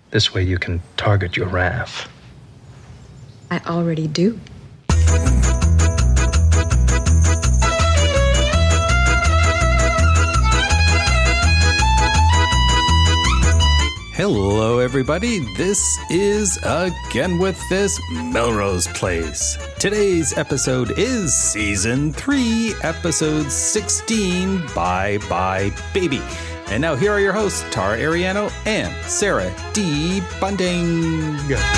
This way you can target your wrath. I already do. Hello, everybody. This is Again With This Melrose Place. Today's episode is Season 3, Episode 16, Bye Bye Baby. And now here are your hosts, Tara Ariano and Sarah D. Bunting.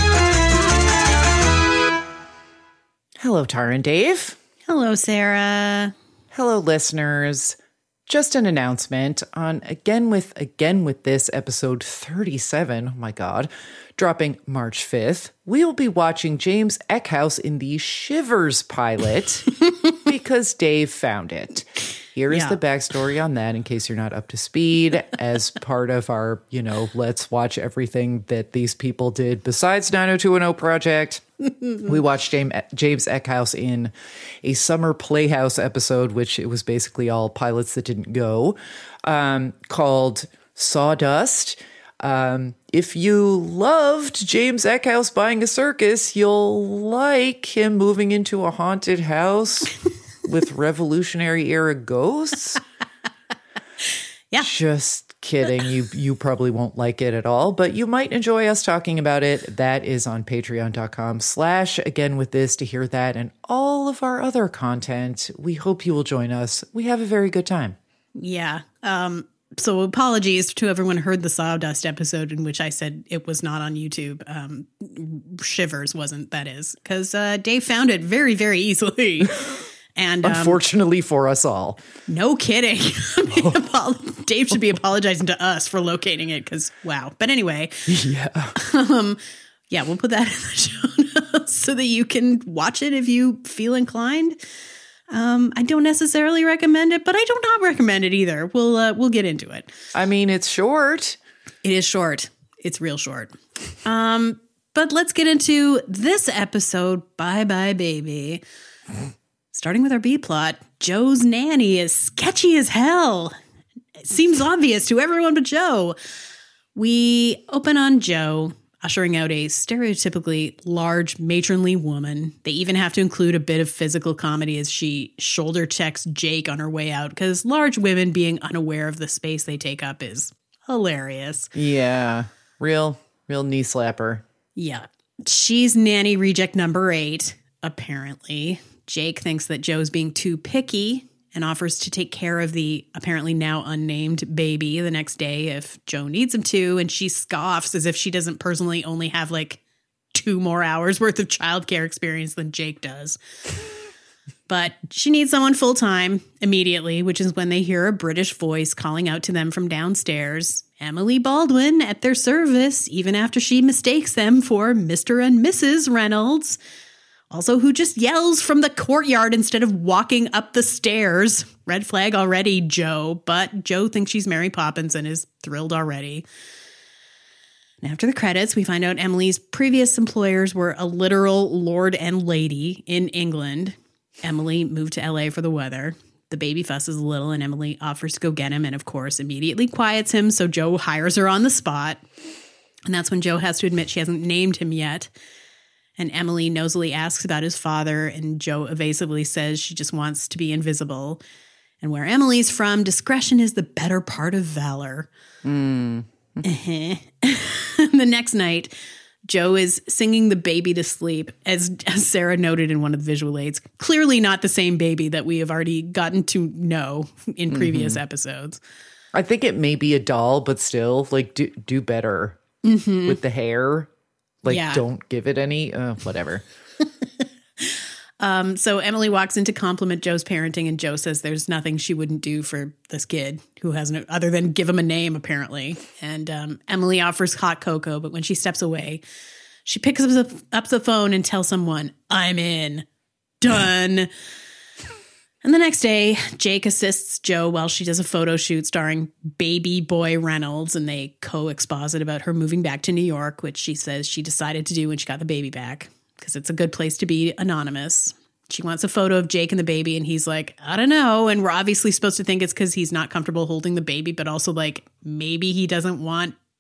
Hello, Tara and Dave. Hello, Sarah. Hello, listeners. Just an announcement on Again With This episode 37, oh my God, dropping March 5th. We'll be watching James Eckhouse in the Shivers pilot because Dave found it. Here is the backstory on that in case you're not up to speed as part of our, let's watch everything that these people did besides 90210 project. We watched James Eckhouse in a summer Playhouse episode, which it was basically all pilots that didn't go, called Sawdust. If you loved James Eckhouse buying a circus, you'll like him moving into a haunted house with Revolutionary era ghosts. Yeah. Just kidding. You probably won't like it at all, but you might enjoy us talking about it. That is on patreon.com/againwiththis to hear that and all of our other content. We hope you will join us. We have a very good time. Yeah. So apologies to everyone who heard the Sawdust episode in which I said it was not on YouTube. Shivers wasn't, that is, because Dave found it very, very easily. And unfortunately for us all. No kidding. Dave should be apologizing to us for locating it because, wow. But anyway. Yeah. Yeah, we'll put that in the show notes so that you can watch it if you feel inclined. I don't necessarily recommend it, but I do not recommend it either. We'll get into it. I mean, it's short. It is short. It's real short. But let's get into this episode, Bye Bye Baby. Starting with our B plot, Joe's nanny is sketchy as hell. It seems obvious to everyone but Joe. We open on Joe ushering out a stereotypically large matronly woman. They even have to include a bit of physical comedy as she shoulder checks Jake on her way out because large women being unaware of the space they take up is hilarious. Yeah, real knee slapper. Yeah. She's nanny reject number 8, apparently. Jake thinks that Joe's being too picky and offers to take care of the apparently now unnamed baby the next day if Joe needs him to. And she scoffs as if she doesn't personally only have like 2 more hours worth of childcare experience than Jake does. But she needs someone full time immediately, which is when they hear a British voice calling out to them from downstairs. Emily Baldwin at their service, even after she mistakes them for Mr. and Mrs. Reynolds. Also, who just yells from the courtyard instead of walking up the stairs. Red flag already, Joe. But Joe thinks she's Mary Poppins and is thrilled already. And after the credits, we find out Emily's previous employers were a literal lord and lady in England. Emily moved to LA for the weather. The baby fusses a little and Emily offers to go get him and, of course, immediately quiets him. So Joe hires her on the spot. And that's when Joe has to admit she hasn't named him yet. And Emily nosily asks about his father, and Joe evasively says she just wants to be invisible. And where Emily's from, discretion is the better part of valor. The next night, Joe is singing the baby to sleep, as Sarah noted in one of the visual aids. Clearly not the same baby that we have already gotten to know in previous episodes. I think it may be a doll, but still, like, do better with the hair. Like, don't give it any, whatever. So Emily walks in to compliment Joe's parenting, and Joe says there's nothing she wouldn't do for this kid who has no other than give him a name, apparently. And Emily offers hot cocoa, but when she steps away, she picks up the phone and tells someone, "I'm in." Done. And the next day, Jake assists Joe while she does a photo shoot starring baby boy Reynolds, and they co-exposit about her moving back to New York, which she says she decided to do when she got the baby back, because it's a good place to be anonymous. She wants a photo of Jake and the baby, and he's like, I don't know. And we're obviously supposed to think it's because he's not comfortable holding the baby, but also like maybe he doesn't want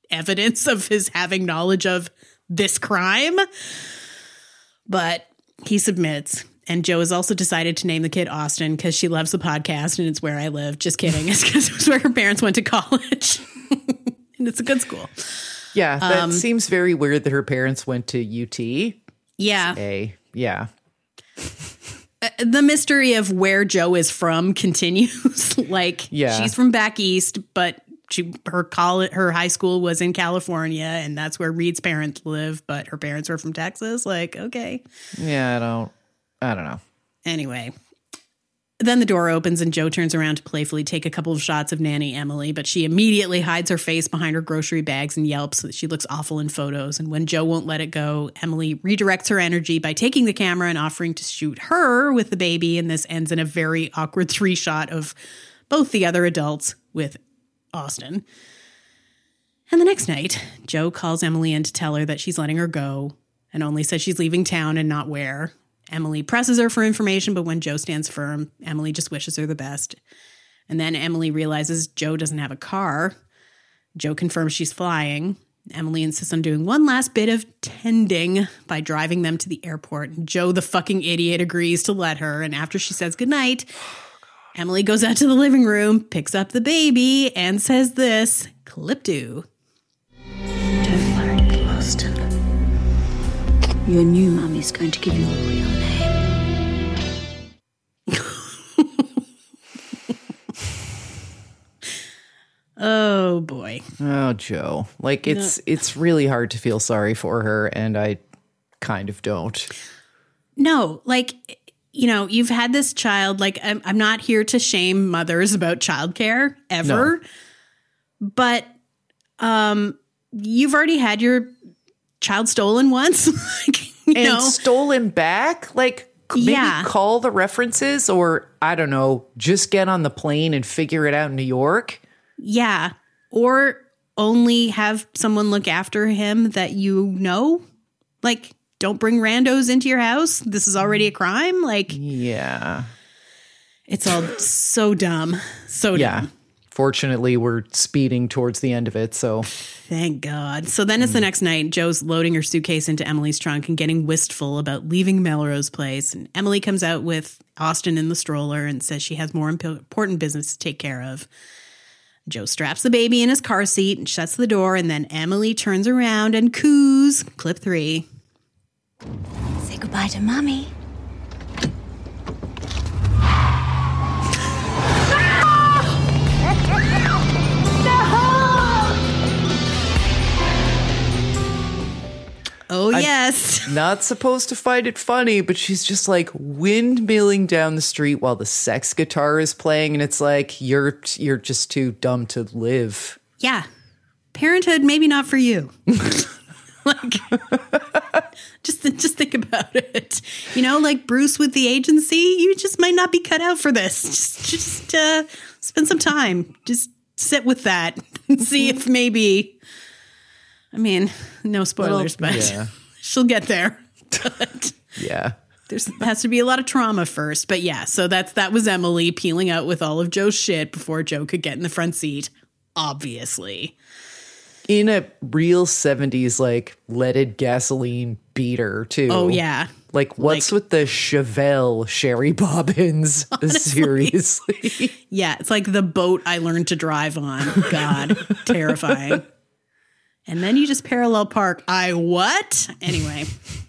evidence of his having knowledge of this crime. But he submits. And Joe has also decided to name the kid Austin because she loves the podcast and it's where I live. Just kidding. It's because it was where her parents went to college. And it's a good school. Yeah, that seems very weird that her parents went to UT. Yeah. Yeah. The mystery of where Joe is from continues. She's from back east, but her high school was in California, and that's where Reed's parents live, but her parents were from Texas. Okay. Yeah, I don't know. Anyway, then the door opens and Joe turns around to playfully take a couple of shots of Nanny Emily, but she immediately hides her face behind her grocery bags and yelps that she looks awful in photos. And when Joe won't let it go, Emily redirects her energy by taking the camera and offering to shoot her with the baby. And this ends in a very awkward 3-shot of both the other adults with Austin. And the next night, Joe calls Emily in to tell her that she's letting her go and only says she's leaving town and not where. Emily presses her for information, but when Joe stands firm, Emily just wishes her the best. And then Emily realizes Joe doesn't have a car. Joe confirms she's flying. Emily insists on doing one last bit of tending by driving them to the airport. And Joe, the fucking idiot, agrees to let her. And after she says goodnight, Emily goes out to the living room, picks up the baby, and says this, clip two. Don't worry, Austin. Your new mummy's going to give you a real name. Oh, boy. Oh, Joe. It's really hard to feel sorry for her, and I kind of don't. No, you've had this child. I'm not here to shame mothers about childcare ever. No. But you've already had your child stolen once. Stolen back? Maybe call the references, or I don't know, just get on the plane and figure it out in New York. Yeah. Or only have someone look after him that you know. Don't bring randos into your house. This is already a crime. Yeah. It's all so dumb. So dumb. Fortunately, we're speeding towards the end of it, so. Thank God. So then it's the next night. Joe's loading her suitcase into Emily's trunk and getting wistful about leaving Melrose Place. And Emily comes out with Austin in the stroller and says she has more important business to take care of. Joe straps the baby in his car seat and shuts the door, and then Emily turns around and coos. Clip 3. Say goodbye to Mommy. Oh, yes. Not supposed to find it funny, but she's just windmilling down the street while the sex guitar is playing. And it's you're just too dumb to live. Yeah. Parenthood, maybe not for you. Just think about it. Bruce with the agency, you just might not be cut out for this. Just spend some time. Just sit with that and see if maybe... no spoilers, but she'll get there. But yeah. There has to be a lot of trauma first. But yeah, so that was Emily peeling out with all of Joe's shit before Joe could get in the front seat, obviously. In a real 70s, leaded gasoline beater, too. Oh, yeah. What's with the Chevelle Sherry Bobbins? Seriously. Yeah, it's like the boat I learned to drive on. God, terrifying. And then you just parallel park. What? Anyway.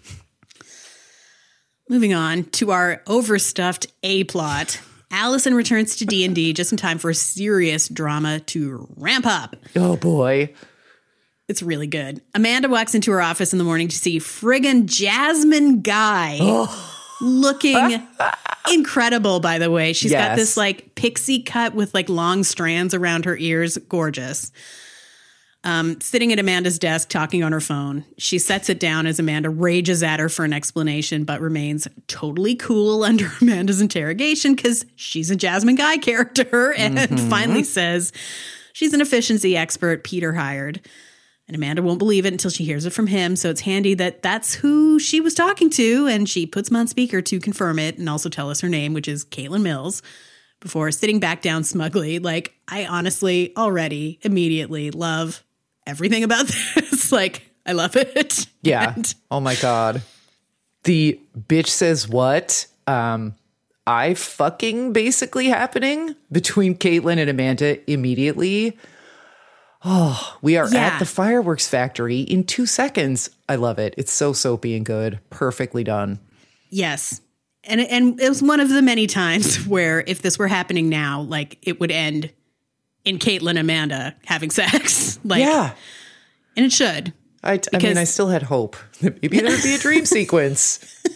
Moving on to our overstuffed A-plot. Allison returns to D&D just in time for serious drama to ramp up. Oh, boy. It's really good. Amanda walks into her office in the morning to see friggin' Jasmine Guy. Looking incredible, by the way. She's got this pixie cut with long strands around her ears. Gorgeous. Sitting at Amanda's desk talking on her phone. She sets it down as Amanda rages at her for an explanation, but remains totally cool under Amanda's interrogation because she's a Jasmine Guy character, and finally says she's an efficiency expert Peter hired. And Amanda won't believe it until she hears it from him, so it's handy that that's who she was talking to, and she puts him on speaker to confirm it and also tell us her name, which is Caitlin Mills, before sitting back down smugly. I honestly already immediately love everything about this. Like, I love it. Yeah. And Oh my God. The bitch says what? I fucking basically happening between Caitlin and Amanda immediately. Oh, we are Yeah. at the fireworks factory in 2 seconds. I love it. It's so soapy and good. Perfectly done. yes. And it was one of the many times where if this were happening now, like it would end in Caitlin and Amanda having sex. Like, Yeah. and it should. I mean, I still had hope that maybe there would be a dream sequence.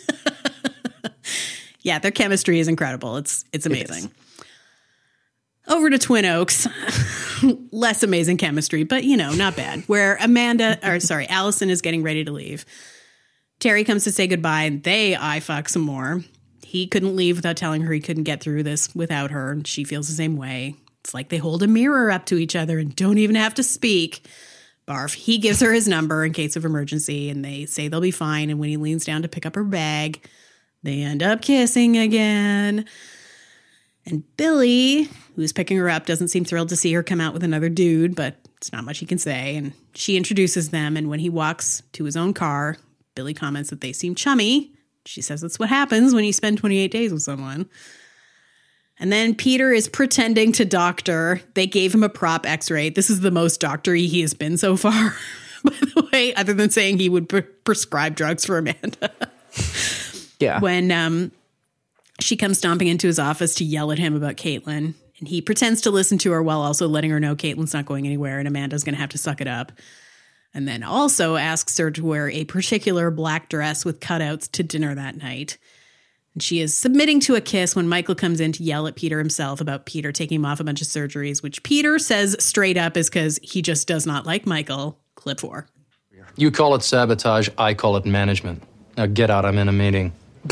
Yeah, their chemistry is incredible. It's amazing. Over to Twin Oaks. Less amazing chemistry, but not bad. Where Allison is getting ready to leave. Terry comes to say goodbye and they eye fuck some more. He couldn't leave without telling her he couldn't get through this without her, and she feels the same way. It's like they hold a mirror up to each other and don't even have to speak. Barf. He gives her his number in case of emergency, and they say they'll be fine. And when he leans down to pick up her bag, they end up kissing again. And Billy, who's picking her up, doesn't seem thrilled to see her come out with another dude, but it's not much he can say. And she introduces them, and when he walks to his own car, Billy comments that they seem chummy. She says that's what happens when you spend 28 days with someone. And then Peter is pretending to doctor. They gave him a prop x-ray. This is the most doctor-y he has been so far, by the way, other than saying he would prescribe drugs for Amanda. Yeah. When she comes stomping into his office to yell at him about Caitlin, and he pretends to listen to her while also letting her know Caitlin's not going anywhere and Amanda's going to have to suck it up. And then also asks her to wear a particular black dress with cutouts to dinner that night. And she is submitting to a kiss when Michael comes in to yell at Peter himself about Peter taking him off a bunch of surgeries, which Peter says straight up is because he just does not like Michael. Clip 4. You call it sabotage, I call it management. Now get out, I'm in a meeting.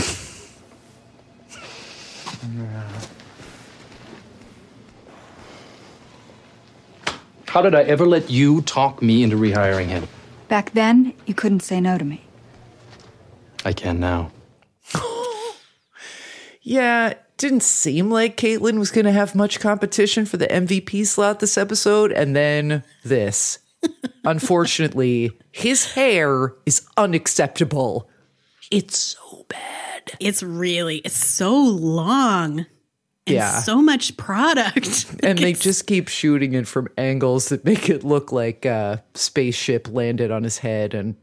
How did I ever let you talk me into rehiring him? Back then, you couldn't say no to me. I can now. Yeah, it didn't seem like Caitlin was going to have much competition for the MVP slot this episode, and then this. Unfortunately, his hair is unacceptable. It's so bad. It's so long. And Yeah. so much product. And they just keep shooting it from angles that make it look like a spaceship landed on his head and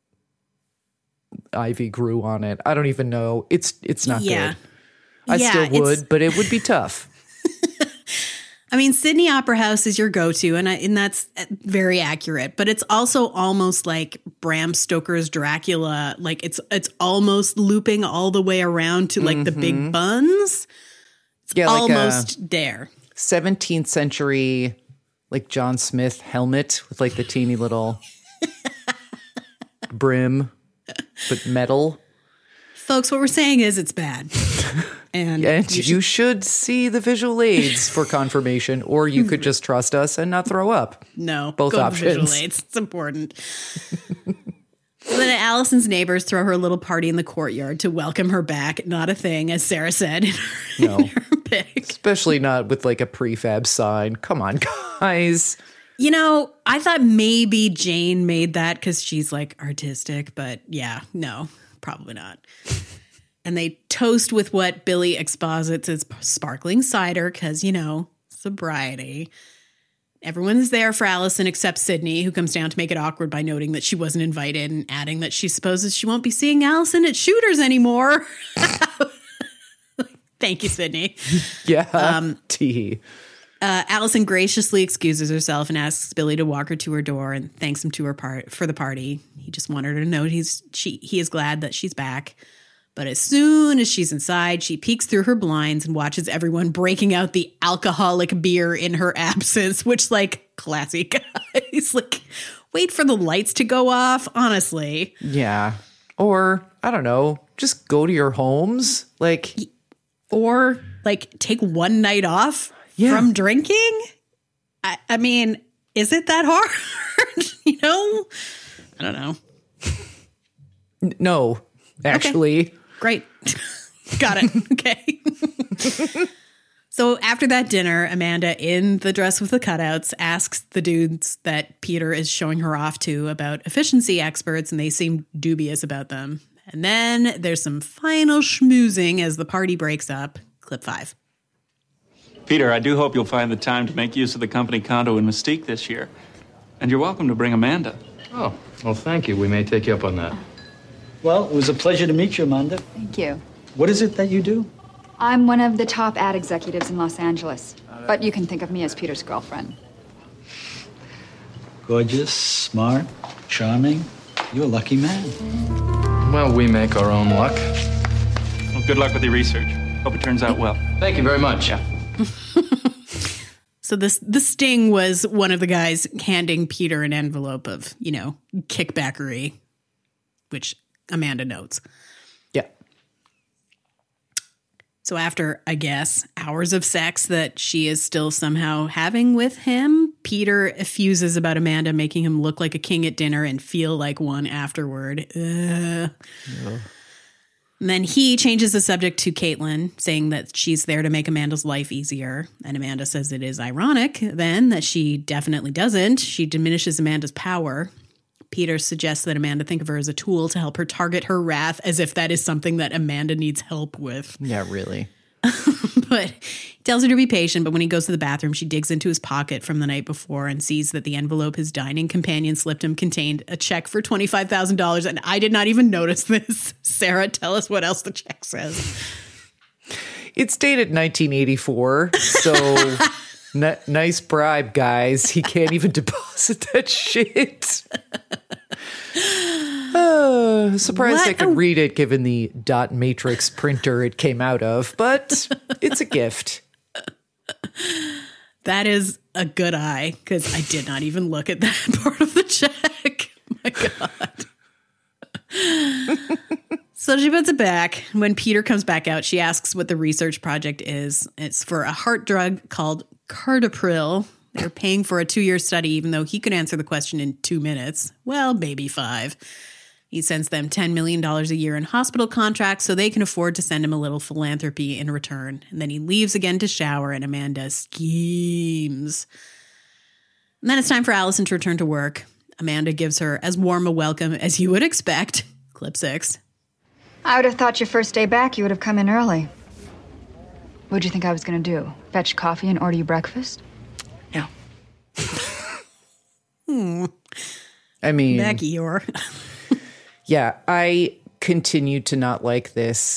ivy grew on it. I don't even know. It's not good. I still would, but it would be tough. I mean, Sydney Opera House is your go-to, and that's very accurate. But it's also almost like Bram Stoker's Dracula. Like it's almost looping all the way around to like the big buns. Yeah, like Almost there. 17th century, like John Smith helmet with like the teeny little brim, but metal. Folks, what we're saying is it's bad. And you should see the visual aids for confirmation, or you could just trust us and not throw up. No, Both go to options. visual aids. It's important. So then Allison's neighbors throw her a little party in the courtyard to welcome her back. Not a thing, as Sarah said in her pic. Especially not with like a prefab sign. Come on, guys. I thought maybe Jane made that because she's like artistic, but yeah, no, probably not. And they toast with what Billy exposits as sparkling cider because, sobriety. Everyone is there for Allison except Sydney, who comes down to make it awkward by noting that she wasn't invited and adding that she supposes she won't be seeing Allison at Shooters anymore. Thank you, Sydney. Yeah. Allison graciously excuses herself and asks Billy to walk her to her door and thanks him to her for the party. He just wanted her to know he is glad that she's back. But as soon as she's inside, she peeks through her blinds and watches everyone breaking out the alcoholic beer in her absence, which, like, classy guys. Like, wait for the lights to go off, honestly. Yeah. Or, I don't know, just go to your homes. Or, take one night off from drinking. I mean, is it that hard? I don't know. No, actually. Okay. Great. Got it. Okay. So So after that dinner, Amanda, in the dress with the cutouts, asks the dudes that Peter is showing her off to about efficiency experts, and they seem dubious about them. And then there's some final schmoozing as the party breaks up. Clip 5. Peter, I do hope you'll find the time to make use of the company condo in Mystique this year. And you're welcome to bring Amanda. Oh, well, thank you. We may take you up on that. Well, it was a pleasure to meet you, Amanda. Thank you. What is it that you do? I'm one of the top ad executives in Los Angeles, but you can think of me as Peter's girlfriend. Gorgeous, smart, charming. You're a lucky man. Well, we make our own luck. Well, good luck with your research. Hope it turns out well. Thank you very much. Yeah. So the sting was one of the guys handing Peter an envelope of, kickbackery, which Amanda notes. Yeah. So after, I guess, hours of sex that she is still somehow having with him, Peter effuses about Amanda making him look like a king at dinner and feel like one afterward. And then he changes the subject to Caitlin, saying that she's there to make Amanda's life easier. And Amanda says it is ironic, then, that she definitely doesn't. She diminishes Amanda's power. Peter suggests that Amanda think of her as a tool to help her target her wrath, as if that is something that Amanda needs help with. Yeah, really. But he tells her to be patient, but when he goes to the bathroom, she digs into his pocket from the night before and sees that the envelope his dining companion slipped him contained a check for $25,000. And I did not even notice this. Sarah, tell us what else the check says. It's dated 1984, so nice bribe, guys. He can't even deposit that shit. Surprised I could read it given the dot matrix printer it came out of, but it's a gift. That is a good eye, because I did not even look at that part of the check. My God. So she puts it back. When Peter comes back out, she asks what the research project is. It's for a heart drug called Cardapril. They're paying for a 2-year study, even though he could answer the question in 2 minutes. Well, maybe 5. He sends them $10 million a year in hospital contracts so they can afford to send him a little philanthropy in return. And then he leaves again to shower, and Amanda schemes. And then it's time for Allison to return to work. Amanda gives her as warm a welcome as you would expect. Clip 6. I would have thought your first day back you would have come in early. What'd you think I was going to do? Fetch coffee and order you breakfast? No. I mean, Becky, you're... Yeah, I continue to not like this,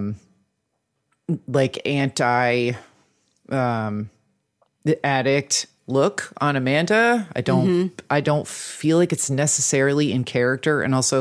anti, the addict look on Amanda. I don't feel like it's necessarily in character, and also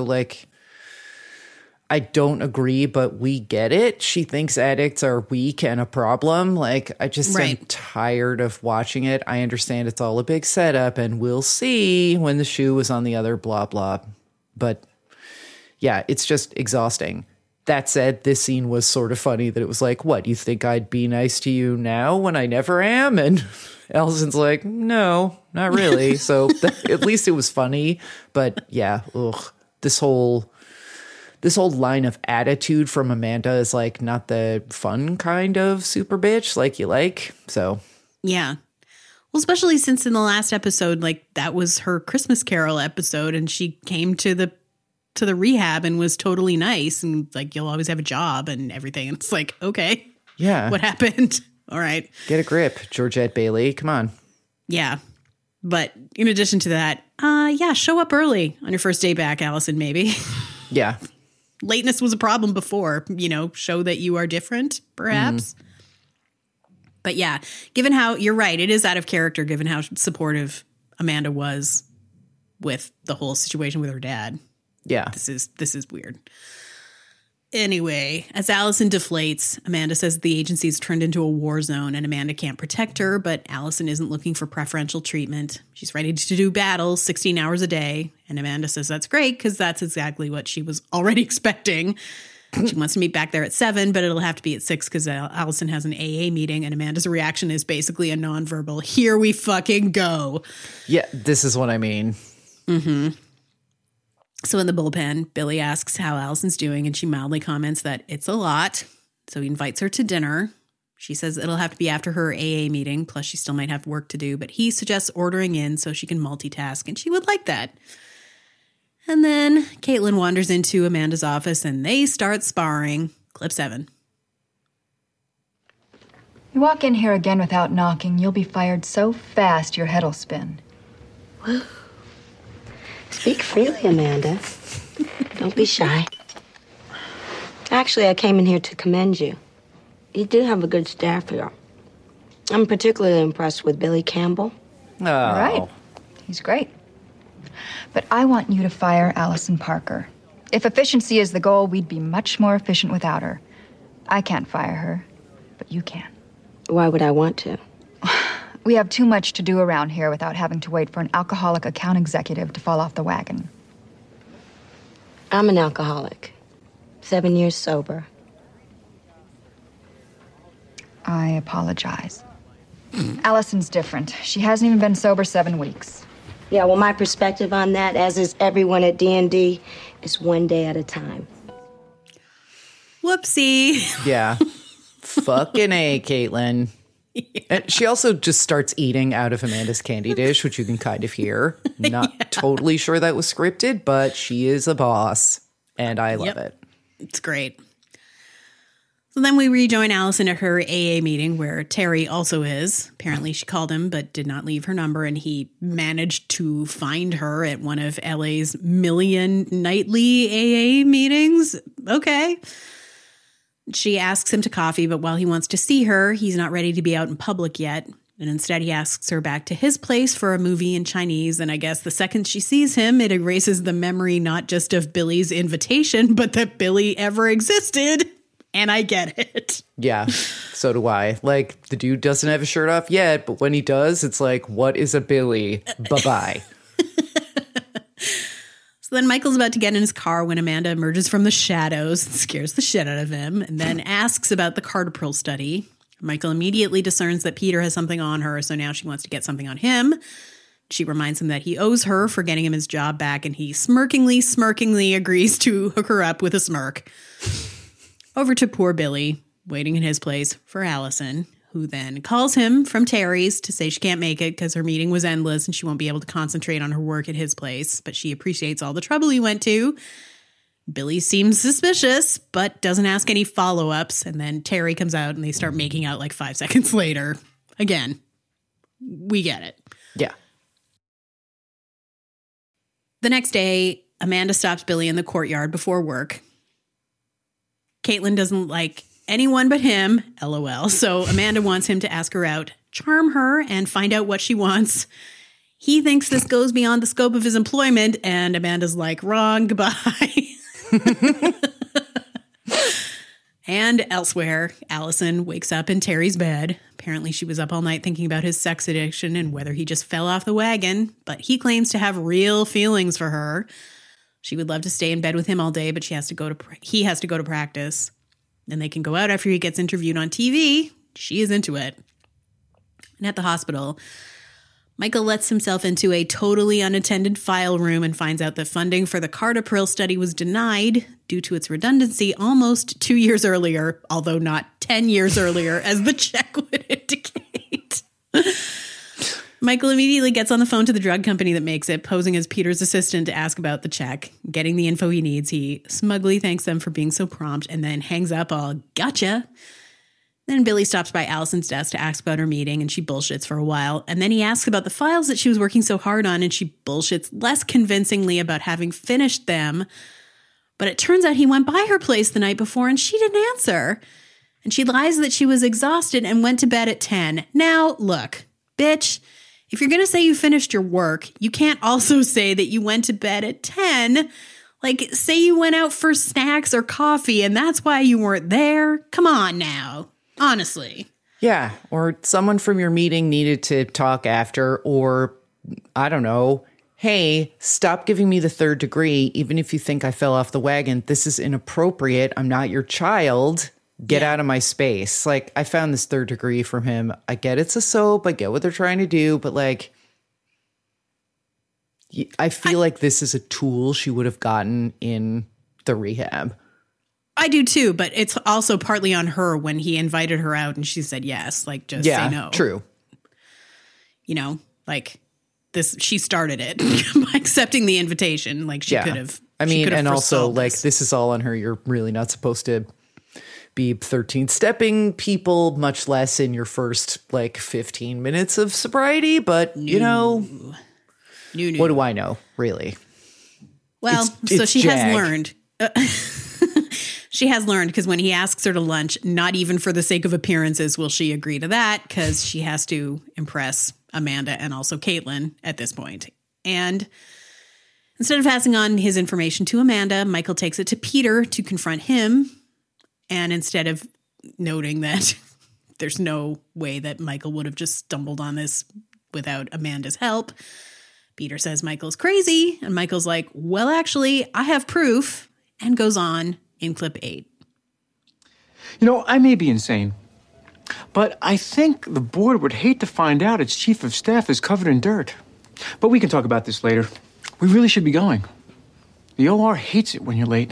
I don't agree, but we get it. She thinks addicts are weak and a problem. I just am tired of watching it. I understand it's all a big setup, and we'll see when the shoe was on the other blah blah, but. Yeah, it's just exhausting. That said, this scene was sort of funny that it was like, what, you think I'd be nice to you now when I never am? And Allison's like, no, not really. So at least it was funny. But yeah, this whole line of attitude from Amanda is not the fun kind of super bitch like you like. So yeah. Well, especially since in the last episode, that was her Christmas Carol episode, and she came to the rehab and was totally nice and you'll always have a job and everything. And it's okay. Yeah. What happened? All right. Get a grip, Georgette Bailey. Come on. Yeah. But in addition to that, show up early on your first day back, Allison, maybe. Yeah. Lateness was a problem before, show that you are different, perhaps. But yeah, given how, you're right, it is out of character given how supportive Amanda was with the whole situation with her dad. Yeah. This is weird. Anyway, as Allison deflates, Amanda says the agency's turned into a war zone and Amanda can't protect her, but Allison isn't looking for preferential treatment. She's ready to do battle 16 hours a day. And Amanda says that's great because that's exactly what she was already expecting. She wants to meet back there at 7, but it'll have to be at 6 because Allison has an AA meeting, and Amanda's reaction is basically a nonverbal, here we fucking go. Yeah, this is what I mean. Mm-hmm. So in the bullpen, Billy asks how Allison's doing, and she mildly comments that it's a lot. So he invites her to dinner. She says it'll have to be after her AA meeting, plus she still might have work to do, but he suggests ordering in so she can multitask, and she would like that. And then Caitlin wanders into Amanda's office, and they start sparring. Clip 7. You walk in here again without knocking, you'll be fired so fast your head'll spin. Woo. Speak freely, Amanda. Don't be shy. Actually, I came in here to commend you. You do have a good staff here. I'm particularly impressed with Billy Campbell. All right. He's great. But I want you to fire Allison Parker. If efficiency is the goal, we'd be much more efficient without her. I can't fire her, but you can. Why would I want to? We have too much to do around here without having to wait for an alcoholic account executive to fall off the wagon. I'm an alcoholic. 7 years sober. I apologize. Allison's different. She hasn't even been sober 7 weeks. Yeah, well, my perspective on that, as is everyone at D&D, is one day at a time. Whoopsie. Yeah. Fucking A, Caitlin. Yeah. And she also just starts eating out of Amanda's candy dish, which you can kind of hear. Not totally sure that was scripted, but she is a boss, and I love it. It's great. So then we rejoin Allison at her AA meeting where Terry also is. Apparently she called him but did not leave her number, and he managed to find her at one of LA's million nightly AA meetings. Okay. She asks him to coffee, but while he wants to see her, he's not ready to be out in public yet. And instead he asks her back to his place for a movie in Chinese. And I guess the second she sees him, it erases the memory not just of Billy's invitation, but that Billy ever existed. And I get it. Yeah, so do I. Like, the dude doesn't have a shirt off yet, but when he does, it's like, what is a Billy? Bye-bye. So then Michael's about to get in his car when Amanda emerges from the shadows and scares the shit out of him and then asks about the Carter study. Michael immediately discerns that Peter has something on her, so now she wants to get something on him. She reminds him that he owes her for getting him his job back, and he smirkingly agrees to hook her up with a smirk. Over to poor Billy, waiting in his place for Allison, who then calls him from Terry's to say she can't make it because her meeting was endless and she won't be able to concentrate on her work at his place, but she appreciates all the trouble he went to. Billy seems suspicious, but doesn't ask any follow-ups, and then Terry comes out and they start making out like 5 seconds later. Again, we get it. Yeah. The next day, Amanda stops Billy in the courtyard before work. Caitlin doesn't like anyone but him, LOL, so Amanda wants him to ask her out, charm her, and find out what she wants. He thinks this goes beyond the scope of his employment, and Amanda's like, wrong, goodbye. And elsewhere, Allison wakes up in Terry's bed. Apparently she was up all night thinking about his sex addiction and whether he just fell off the wagon, but he claims to have real feelings for her. She would love to stay in bed with him all day, but he has to go to practice. Then they can go out after he gets interviewed on TV. She is into it. And at the hospital, Michael lets himself into a totally unattended file room and finds out that funding for the Carter study was denied due to its redundancy almost 2 years earlier, although not 10 years earlier, as the check would indicate. Michael immediately gets on the phone to the drug company that makes it, posing as Peter's assistant to ask about the check. Getting the info he needs, he smugly thanks them for being so prompt and then hangs up all, gotcha. Then Billy stops by Allison's desk to ask about her meeting, and she bullshits for a while. And then he asks about the files that she was working so hard on, and she bullshits less convincingly about having finished them. But it turns out he went by her place the night before, and she didn't answer. And she lies that she was exhausted and went to bed at 10. Now, look, bitch, if you're going to say you finished your work, you can't also say that you went to bed at 10. Like, say you went out for snacks or coffee, and that's why you weren't there. Come on now. Honestly. Yeah, or someone from your meeting needed to talk after, or, I don't know, hey, stop giving me the third degree, even if you think I fell off the wagon. This is inappropriate. I'm not your child. Get out of my space. Like, I found this third degree from him. I get it's a soap. I get what they're trying to do, but, like, I feel like this is a tool she would have gotten in the rehab. I do too, but it's also partly on her when he invited her out and she said yes. Like, just say no. True. You know, like this, she started it by accepting the invitation. Like she could have. I mean, and also like this is all on her. You're really not supposed to be 13th stepping people, much less in your first like 15 minutes of sobriety. But you know, what do I know, really? Well, it's so she Jag. has learned. She has learned because when he asks her to lunch, not even for the sake of appearances will she agree to that, because she has to impress Amanda and also Caitlin at this point. And instead of passing on his information to Amanda, Michael takes it to Peter to confront him. And instead of noting that there's no way that Michael would have just stumbled on this without Amanda's help, Peter says Michael's crazy. And Michael's like, well, actually, I have proof, and goes on in clip 8. You know, I may be insane, but I think the board would hate to find out its chief of staff is covered in dirt. But we can talk about this later. We really should be going. The OR hates it when you're late.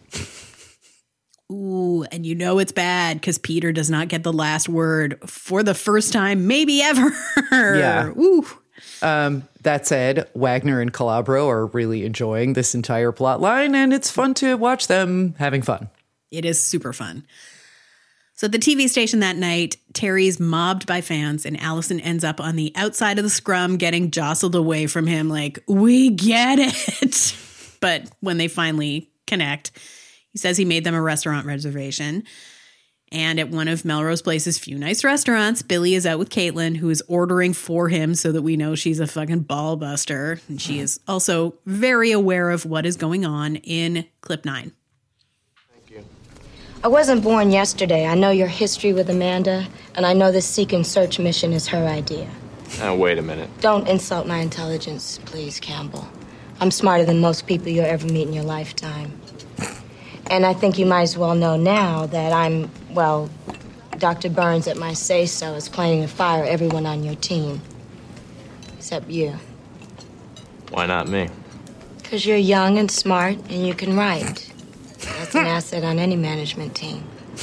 Ooh, and you know it's bad because Peter does not get the last word for the first time, maybe ever. Yeah. Ooh. That said, Wagner and Calabro are really enjoying this entire plot line, and it's fun to watch them having fun. It is super fun. So at the TV station that night, Terry's mobbed by fans, and Allison ends up on the outside of the scrum getting jostled away from him like, we get it. But when they finally connect, he says he made them a restaurant reservation. And at one of Melrose Place's few nice restaurants, Billy is out with Caitlin, who is ordering for him so that we know she's a fucking ball buster. And she is also very aware of what is going on in clip 9. Thank you. I wasn't born yesterday. I know your history with Amanda, and I know this seek and search mission is her idea. Now, wait a minute. Don't insult my intelligence, please, Campbell. I'm smarter than most people you'll ever meet in your lifetime. And I think you might as well know now that I'm, well, Dr. Burns at my say-so is planning to fire everyone on your team. Except you. Why not me? Because you're young and smart and you can write. That's an asset on any management team.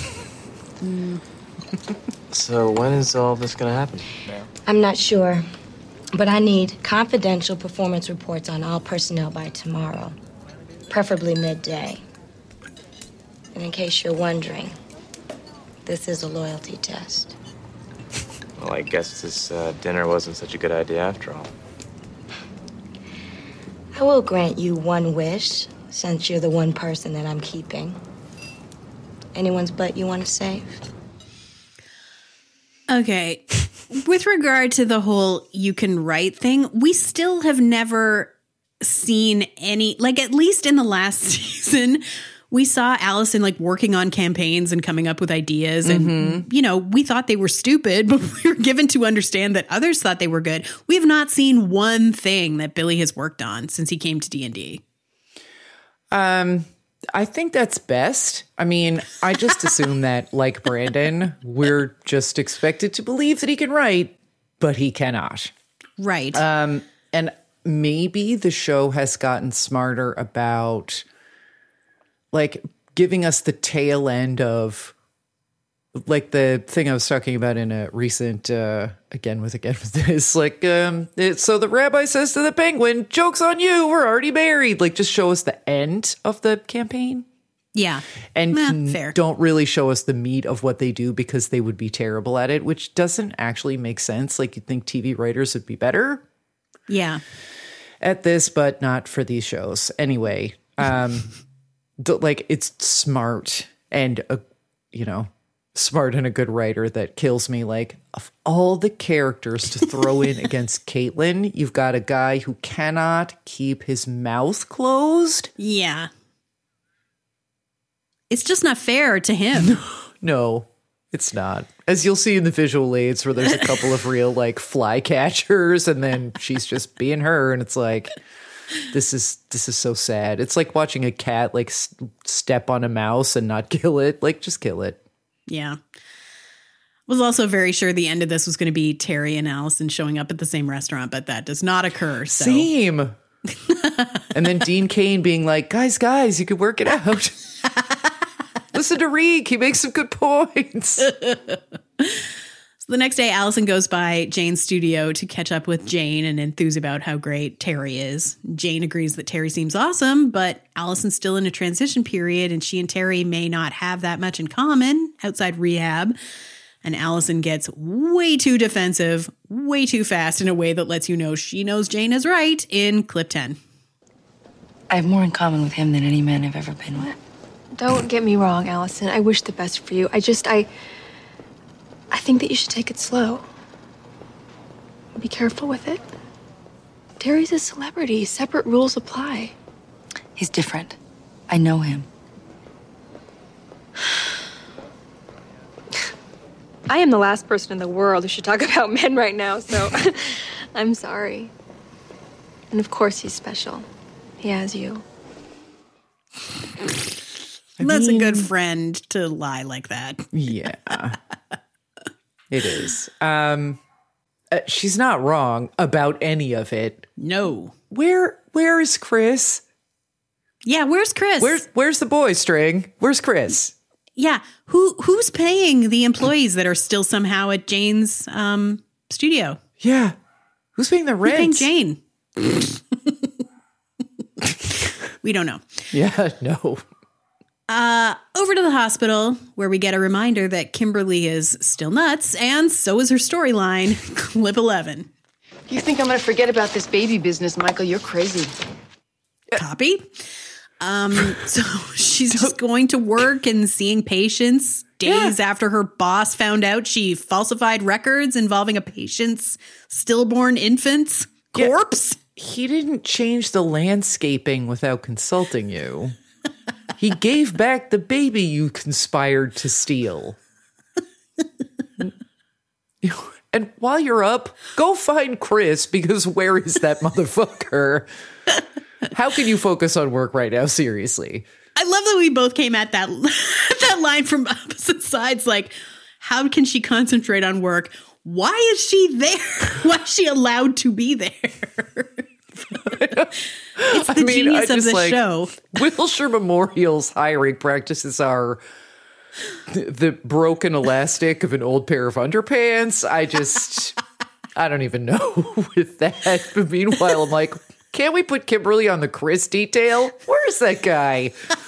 So when is all this going to happen? I'm not sure, but I need confidential performance reports on all personnel by tomorrow, preferably midday. And in case you're wondering, this is a loyalty test. Well, I guess this dinner wasn't such a good idea after all. I will grant you one wish, since you're the one person that I'm keeping. Anyone's butt you want to save? Okay. With regard to the whole you can write thing, we still have never seen any, like at least in the last season, we saw Allison like working on campaigns and coming up with ideas. And, you know, we thought they were stupid, but we were given to understand that others thought they were good. We have not seen one thing that Billy has worked on since he came to D&D. I think that's best. I mean, I just assume that, like Brandon, we're just expected to believe that he can write, but he cannot. Right. And maybe the show has gotten smarter about like giving us the tail end of like the thing I was talking about in a recent again with this, like so the rabbi says to the penguin, joke's on you, we're already married. Like just show us the end of the campaign. Yeah. And fair. Don't really show us the meat of what they do because they would be terrible at it, which doesn't actually make sense. Like you'd think TV writers would be better. Yeah. At this, but not for these shows. Anyway, like it's smart and smart and a good writer that kills me. Like of all the characters to throw in against Caitlin, you've got a guy who cannot keep his mouth closed. Yeah. It's just not fair to him. No, it's not. As you'll see in the visual aids where there's a couple of real like fly catchers and then she's just being her. And it's like, this is so sad. It's like watching a cat like step on a mouse and not kill it. Like just kill it. Yeah. Was also very sure the end of this was going to be Terry and Allison showing up at the same restaurant, but that does not occur. So. Same. And then Dean Cain being like, guys, you could work it out. Listen to Reek. He makes some good points. So the next day, Allison goes by Jane's studio to catch up with Jane and enthuse about how great Terry is. Jane agrees that Terry seems awesome, but Allison's still in a transition period, and she and Terry may not have that much in common outside rehab. And Allison gets way too defensive, way too fast in a way that lets you know she knows Jane is right in clip 10. I have more in common with him than any man I've ever been with. Don't get me wrong, Allison. I wish the best for you. I think that you should take it slow. Be careful with it. Terry's a celebrity. Separate rules apply. He's different. I know him. I am the last person in the world who should talk about men right now, so I'm sorry. And of course he's special. He has you. That's a good friend to lie like that. Yeah. It is. She's not wrong about any of it. No. Where is Chris? Yeah, where's Chris? Where's the boy string? Where's Chris? Yeah, who's paying the employees that are still somehow at Jane's studio? Yeah, who's paying the rent? Who's paying Jane? We don't know. Yeah, no. Over to the hospital, where we get a reminder that Kimberly is still nuts, and so is her storyline. Clip 11. You think I'm going to forget about this baby business, Michael? You're crazy. Copy. So she's just going to work and seeing patients days after her boss found out she falsified records involving a patient's stillborn infant's corpse. He didn't change the landscaping without consulting you. He gave back the baby you conspired to steal. And while you're up, go find Chris, because where is that motherfucker? How can you focus on work right now? Seriously. I love that we both came at that line from opposite sides. Like, how can she concentrate on work? Why is she there? Why is she allowed to be there? It's the genius of the show. Wilshire Memorial's hiring practices are the broken elastic of an old pair of underpants. I don't even know with that. But meanwhile, I'm like, can't we put Kimberly on the Chris detail? Where's that guy?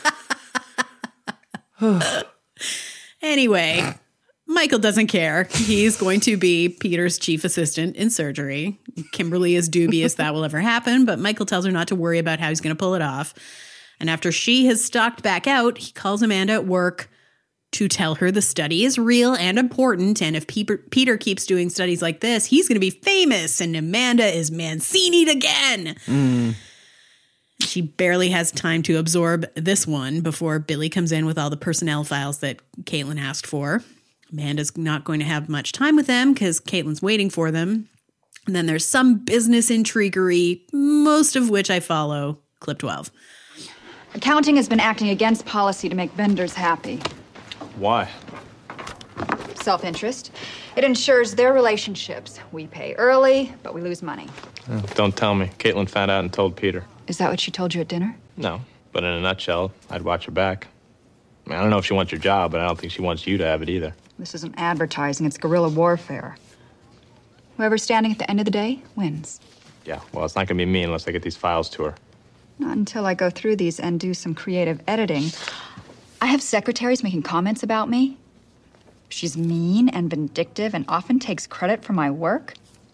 Anyway, Michael doesn't care. He's going to be Peter's chief assistant in surgery. Kimberly is dubious that will ever happen, but Michael tells her not to worry about how he's going to pull it off. And after she has stalked back out, he calls Amanda at work to tell her the study is real and important, and if Peter keeps doing studies like this, he's going to be famous, and Amanda is Mancini'd again. She barely has time to absorb this one before Billy comes in with all the personnel files that Caitlin asked for. Amanda's not going to have much time with them because Caitlin's waiting for them. And then there's some business intriguery, most of which I follow. Clip 12. Accounting has been acting against policy to make vendors happy. Why? Self-interest. It ensures their relationships. We pay early, but we lose money. Oh, don't tell me. Caitlin found out and told Peter. Is that what she told you at dinner? No, but in a nutshell, I'd watch her back. I mean, I don't know if she wants your job, but I don't think she wants you to have it either. This isn't advertising, it's guerrilla warfare. Whoever's standing at the end of the day wins. Yeah, well, it's not going to be me unless I get these files to her. Not until I go through these and do some creative editing. I have secretaries making comments about me. She's mean and vindictive and often takes credit for my work.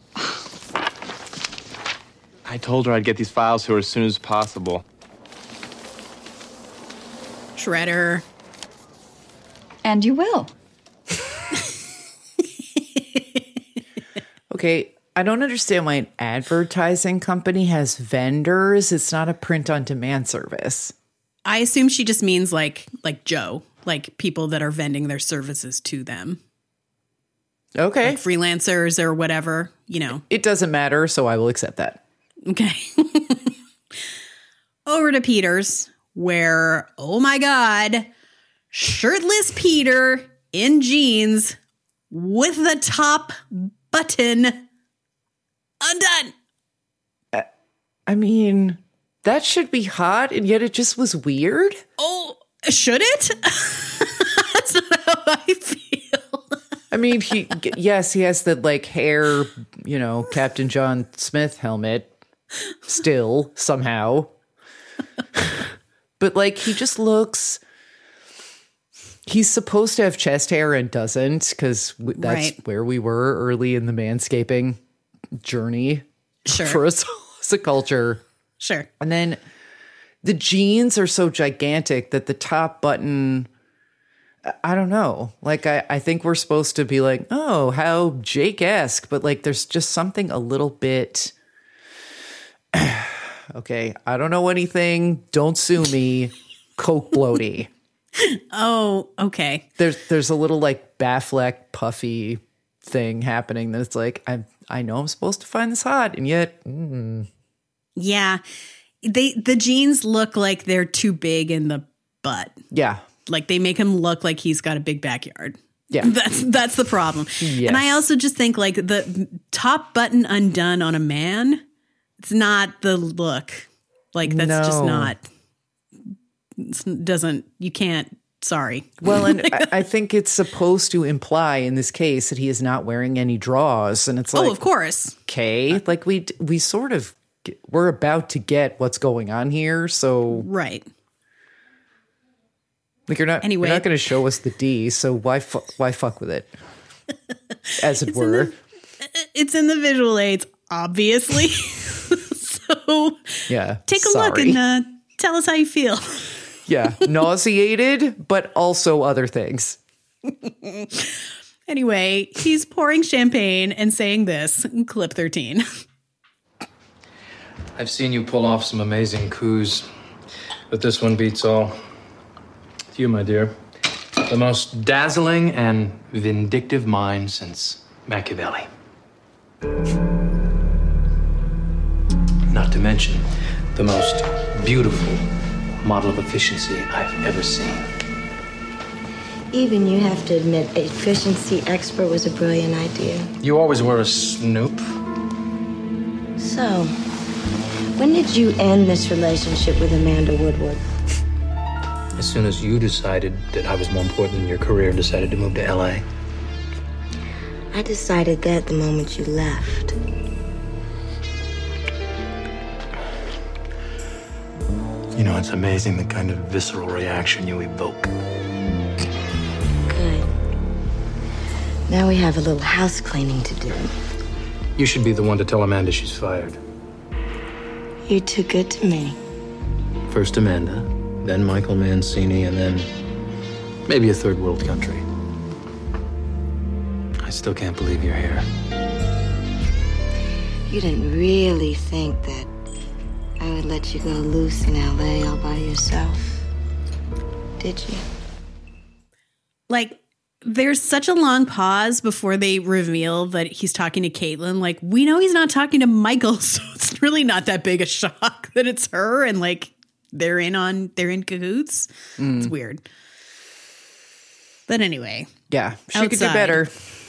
I told her I'd get these files to her as soon as possible. Shredder. And you will. Okay, I don't understand why an advertising company has vendors. It's not a print-on-demand service. I assume she just means like Joe, like people that are vending their services to them. Okay. Like freelancers or whatever, you know. It doesn't matter, so I will accept that. Okay. Over to Peter's, where, oh my God, shirtless Peter in jeans with the top button undone. I mean, that should be hot, and yet it just was weird. Oh, Should it? That's not how I feel. I mean, he has the like hair, Captain John Smith helmet still somehow. But like, he just looks, he's supposed to have chest hair and doesn't, because that's where we were early in the manscaping journey for us as a culture. Sure. And then the jeans are so gigantic that the top button, I don't know. Like, I think we're supposed to be like, oh, how Jake-esque, but like, there's just something a little bit, okay, I don't know anything. Don't sue me. Coke bloaty. Oh, okay. There's a little like Batfleck puffy thing happening that's like, I know I'm supposed to find this hot, and yet, yeah, the jeans look like they're too big in the butt. Yeah, like they make him look like he's got a big backyard. Yeah, that's the problem. Yes. And I also just think like the top button undone on a man, it's not the look. Like that's just not. You can't. Sorry. Well, and I think it's supposed to imply in this case that he is not wearing any drawers, and it's like, oh, of course. Okay, like we sort of we're about to get what's going on here, so right. Like you're not going to show us the D, so why fuck with it, as it were. It's in the visual aids, obviously. So yeah, take a look and tell us how you feel. Yeah, nauseated, but also other things. Anyway, he's pouring champagne and saying this, clip 13. I've seen you pull off some amazing coups, but this one beats all. You, my dear, the most dazzling and vindictive mind since Machiavelli. Not to mention the most beautiful model of efficiency I've ever seen. Even you have to admit, efficiency expert was a brilliant idea. You always were a snoop. So, when did you end this relationship with Amanda Woodward? As soon as you decided that I was more important than your career and decided to move to LA. I decided that the moment you left. You know, it's amazing the kind of visceral reaction you evoke. Good. Now we have a little house cleaning to do. You should be the one to tell Amanda she's fired. You're too good to me. First Amanda, then Michael Mancini, and then maybe a third world country. I still can't believe you're here. You didn't really think that I would let you go loose in LA all by yourself, did you? Like, there's such a long pause before they reveal that he's talking to Caitlin. Like, we know he's not talking to Michael, so it's really not that big a shock that it's her and like they're in cahoots. It's weird. But anyway. Yeah, she could do better.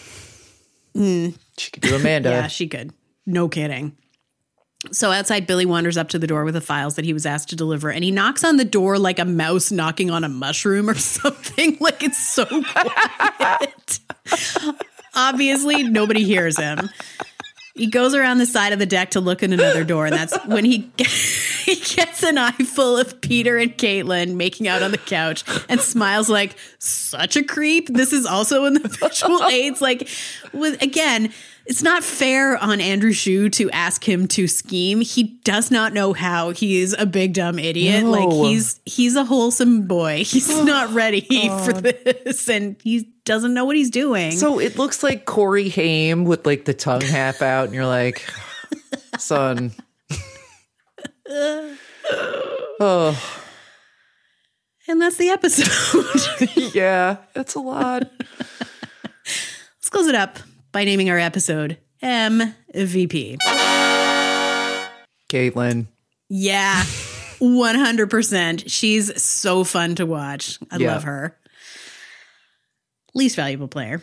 She could do Amanda. Yeah, she could. No kidding. So outside, Billy wanders up to the door with the files that he was asked to deliver, and he knocks on the door like a mouse knocking on a mushroom or something. Like, it's so quiet. Obviously, nobody hears him. He goes around the side of the deck to look in another door, and that's when he gets an eye full of Peter and Caitlin making out on the couch and smiles like, such a creep. This is also in the visual aids. Like, again, it's not fair on Andrew Shue to ask him to scheme. He does not know how. He is a big dumb idiot. No. Like he's a wholesome boy. He's not ready for this, and he doesn't know what he's doing. So it looks like Corey Haim with like the tongue half out, and you're like, son. Oh. And that's the episode. Yeah, it's a lot. Let's close it up by naming our episode MVP. Caitlin. Yeah, 100%. She's so fun to watch. I love her. Least valuable player.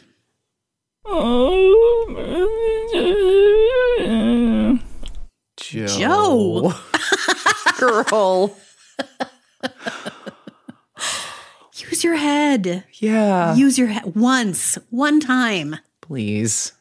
Joe. Girl. Use your head. Yeah. Use your head one time. Please.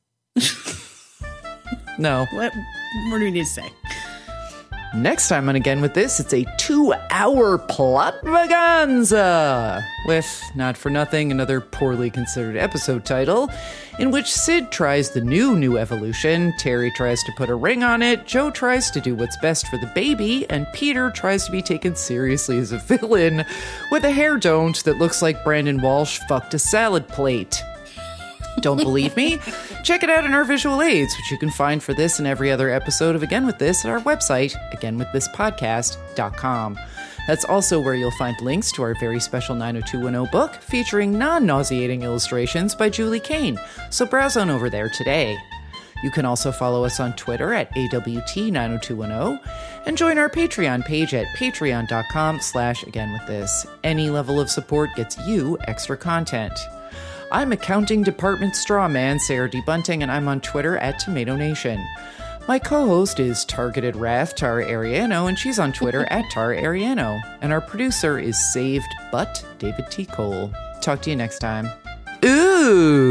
No. What do we need to say? Next time on Again With This, it's a 2-hour plot vaganza with, not for nothing, another poorly considered episode title, in which Sid tries the new evolution, Terry tries to put a ring on it, Joe tries to do what's best for the baby, and Peter tries to be taken seriously as a villain with a hair don't that looks like Brandon Walsh fucked a salad plate. Don't believe me? Check it out in our visual aids, which you can find for this and every other episode of Again With This at our website, againwiththispodcast.com. That's also where you'll find links to our very special 90210 book featuring non-nauseating illustrations by Julie Kane, so browse on over there today. You can also follow us on Twitter at AWT90210 and join our Patreon page at patreon.com/againwiththis. Any level of support gets you extra content. I'm Accounting Department Strawman Sarah D. Bunting, and I'm on Twitter at Tomato Nation. My co-host is Targeted Wrath Tara Ariano, and she's on Twitter at Tara Ariano. And our producer is Saved But David T. Cole. Talk to you next time. Ooh!